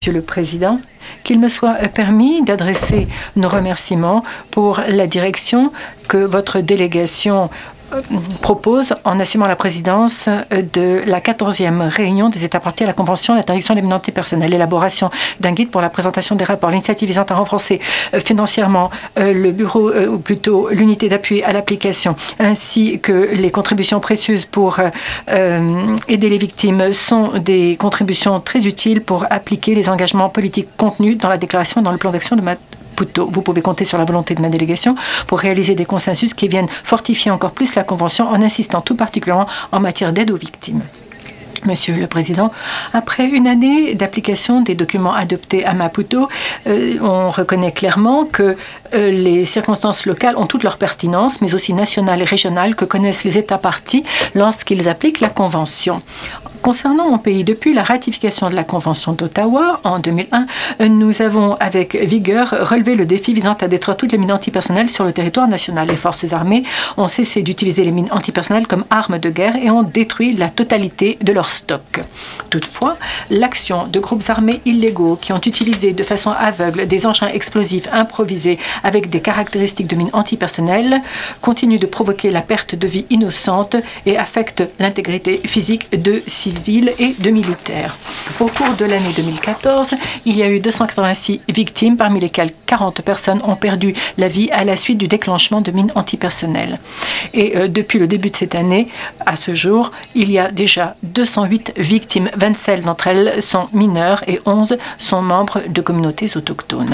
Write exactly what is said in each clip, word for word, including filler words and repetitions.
Monsieur le Président, qu'il me soit permis d'adresser nos remerciements pour la direction que votre délégation propose en assumant la présidence de la quatorzième réunion des États parties à la Convention d'interdiction des minorités personnelles, l'élaboration d'un guide pour la présentation des rapports, l'initiative visant à renforcer financièrement le bureau, ou plutôt l'unité d'appui à l'application, ainsi que les contributions précieuses pour euh, aider les victimes sont des contributions très utiles pour appliquer les engagements politiques contenus dans la déclaration et dans le plan d'action de ma Vous pouvez compter sur la volonté de ma délégation pour réaliser des consensus qui viennent fortifier encore plus la Convention en insistant tout particulièrement en matière d'aide aux victimes. Monsieur le Président, après une année d'application des documents adoptés à Maputo, euh, on reconnaît clairement que euh, les circonstances locales ont toute leur pertinence, mais aussi nationales et régionales que connaissent les États parties lorsqu'ils appliquent la Convention. Concernant mon pays, depuis la ratification de la Convention d'Ottawa en deux mille un, nous avons avec vigueur relevé le défi visant à détruire toutes les mines antipersonnelles sur le territoire national. Les forces armées ont cessé d'utiliser les mines antipersonnelles comme armes de guerre et ont détruit la totalité de leur stock. Toutefois, l'action de groupes armés illégaux qui ont utilisé de façon aveugle des engins explosifs improvisés avec des caractéristiques de mines antipersonnelles continue de provoquer la perte de vies innocentes et affecte l'intégrité physique de civils et de militaires. Au cours de l'année deux mille quatorze, il y a eu deux cent quatre-vingt-six victimes, parmi lesquelles quarante personnes ont perdu la vie à la suite du déclenchement de mines antipersonnelles. Et euh, depuis le début de cette année, à ce jour, il y a déjà deux cent huit victimes. vingt-sept d'entre elles sont mineures et onze sont membres de communautés autochtones.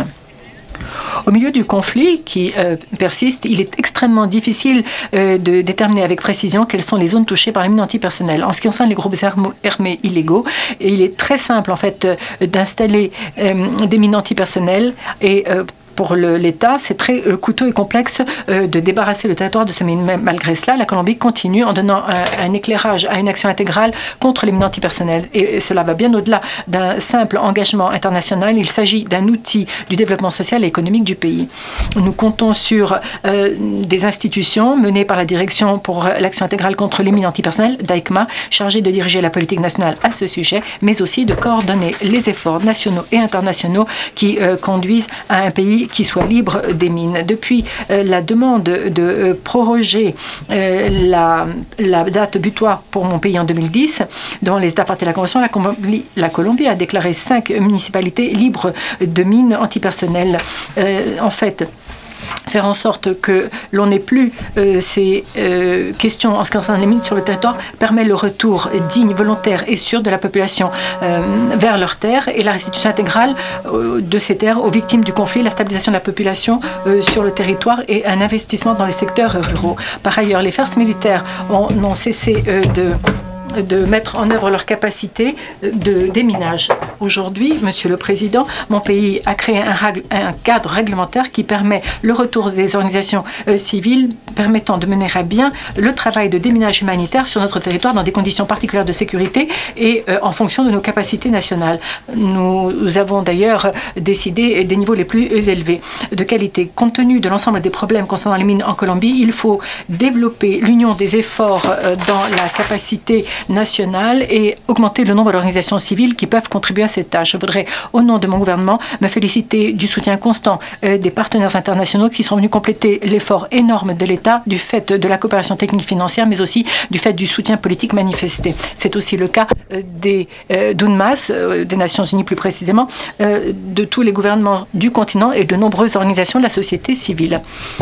Au milieu du conflit qui euh, persiste, il est extrêmement difficile euh, de déterminer avec précision quelles sont les zones touchées par les mines antipersonnelles. En ce qui concerne les groupes armés illégaux, il est très simple en fait euh, d'installer euh, des mines antipersonnelles et euh, pour l'État, c'est très euh, coûteux et complexe euh, de débarrasser le territoire de ces mines. Malgré cela, la Colombie continue en donnant un, un éclairage à une action intégrale contre les mines antipersonnelles. Et, et cela va bien au-delà d'un simple engagement international. Il s'agit d'un outil du développement social et économique du pays. Nous comptons sur euh, des institutions menées par la Direction pour l'action intégrale contre les mines antipersonnelles, D A I C M A, chargée de diriger la politique nationale à ce sujet, mais aussi de coordonner les efforts nationaux et internationaux qui euh, conduisent à un pays qui soit libre des mines. Depuis euh, la demande de euh, proroger euh, la, la date butoir pour mon pays en deux mille dix, devant les États parties de la Convention, la Colombie, la Colombie a déclaré cinq municipalités libres de mines antipersonnelles. Euh, en fait, faire en sorte que l'on n'ait plus euh, ces euh, questions en ce qui concerne les mines sur le territoire permet le retour digne, volontaire et sûr de la population euh, vers leurs terres et la restitution intégrale euh, de ces terres aux victimes du conflit, la stabilisation de la population euh, sur le territoire et un investissement dans les secteurs ruraux. Par ailleurs, les forces militaires ont, ont cessé euh, de de mettre en œuvre leur capacité de déminage. Aujourd'hui, Monsieur le Président, mon pays a créé un, un cadre réglementaire qui permet le retour des organisations euh, civiles permettant de mener à bien le travail de déminage humanitaire sur notre territoire dans des conditions particulières de sécurité et euh, en fonction de nos capacités nationales. Nous, nous avons d'ailleurs décidé des niveaux les plus élevés de qualité. Compte tenu de l'ensemble des problèmes concernant les mines en Colombie, il faut développer l'union des efforts euh, dans la capacité nationale et augmenter le nombre d'organisations civiles qui peuvent contribuer à cette tâche. Je voudrais, au nom de mon gouvernement, me féliciter du soutien constant euh, des partenaires internationaux qui sont venus compléter l'effort énorme de l'État du fait de la coopération technique financière, mais aussi du fait du soutien politique manifesté. C'est aussi le cas euh, des euh, d'UNMAS, euh, des Nations Unies plus précisément, euh, de tous les gouvernements du continent et de nombreuses organisations de la société civile.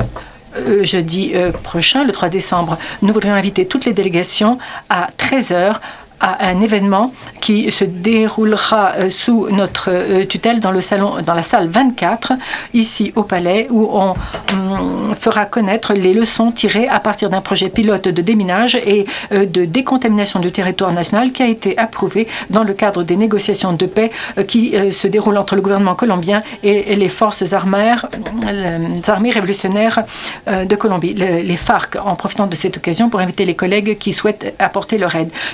Euh, jeudi euh, prochain, le trois décembre, nous voudrions inviter toutes les délégations à treize heures à un événement qui se déroulera euh, sous notre euh, tutelle dans le salon, dans la salle vingt-quatre, ici au Palais, où on hum, fera connaître les leçons tirées à partir d'un projet pilote de déminage et euh, de décontamination du territoire national qui a été approuvé dans le cadre des négociations de paix euh, qui euh, se déroulent entre le gouvernement colombien et, et les forces armées, euh, les armées révolutionnaires euh, de Colombie, le, les FARC, en profitant de cette occasion pour inviter les collègues qui souhaitent apporter leur aide. Ce plan pilote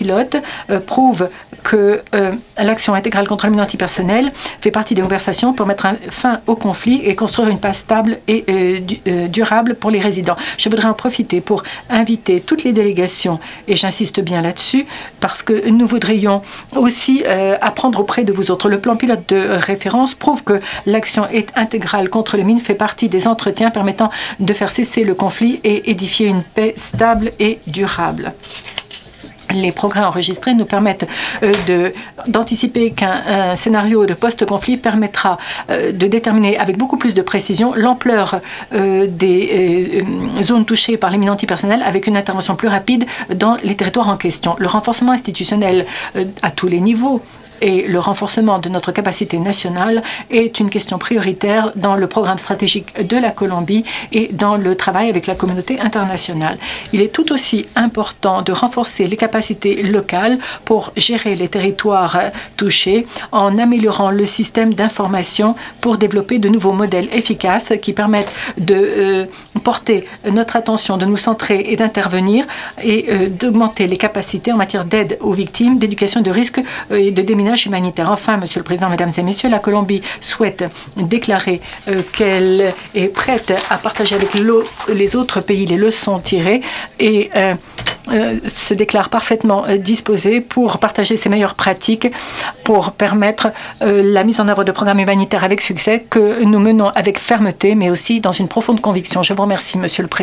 pilote euh, prouve que euh, l'action intégrale contre le mine antipersonnel fait partie des conversations pour mettre un, fin au conflit et construire une paix stable et euh, du, euh, durable pour les résidents. Je voudrais en profiter pour inviter toutes les délégations, et j'insiste bien là-dessus, parce que nous voudrions aussi euh, apprendre auprès de vous autres. Le plan pilote de référence prouve que l'action intégrale contre les mines fait partie des entretiens permettant de faire cesser le conflit et édifier une paix stable et durable. Les progrès enregistrés nous permettent euh, d'anticiper qu'un scénario de post-conflit permettra euh, de déterminer avec beaucoup plus de précision l'ampleur euh, des euh, zones touchées par les mines antipersonnelles avec une intervention plus rapide dans les territoires en question. Le renforcement institutionnel euh, à tous les niveaux et le renforcement de notre capacité nationale est une question prioritaire dans le programme stratégique de la Colombie et dans le travail avec la communauté internationale. Il est tout aussi important de renforcer les capacités locales pour gérer les territoires touchés en améliorant le système d'information pour développer de nouveaux modèles efficaces qui permettent de euh, porter notre attention, de nous centrer et d'intervenir et euh, d'augmenter les capacités en matière d'aide aux victimes, d'éducation de risques et de déminage humanitaire. Enfin, Monsieur le Président, Mesdames et Messieurs, la Colombie souhaite déclarer euh, qu'elle est prête à partager avec les autres pays les leçons tirées et euh, euh, se déclare parfaitement euh, disposée pour partager ses meilleures pratiques pour permettre euh, la mise en œuvre de programmes humanitaires avec succès que nous menons avec fermeté, mais aussi dans une profonde conviction. Je vous remercie, Monsieur le Président.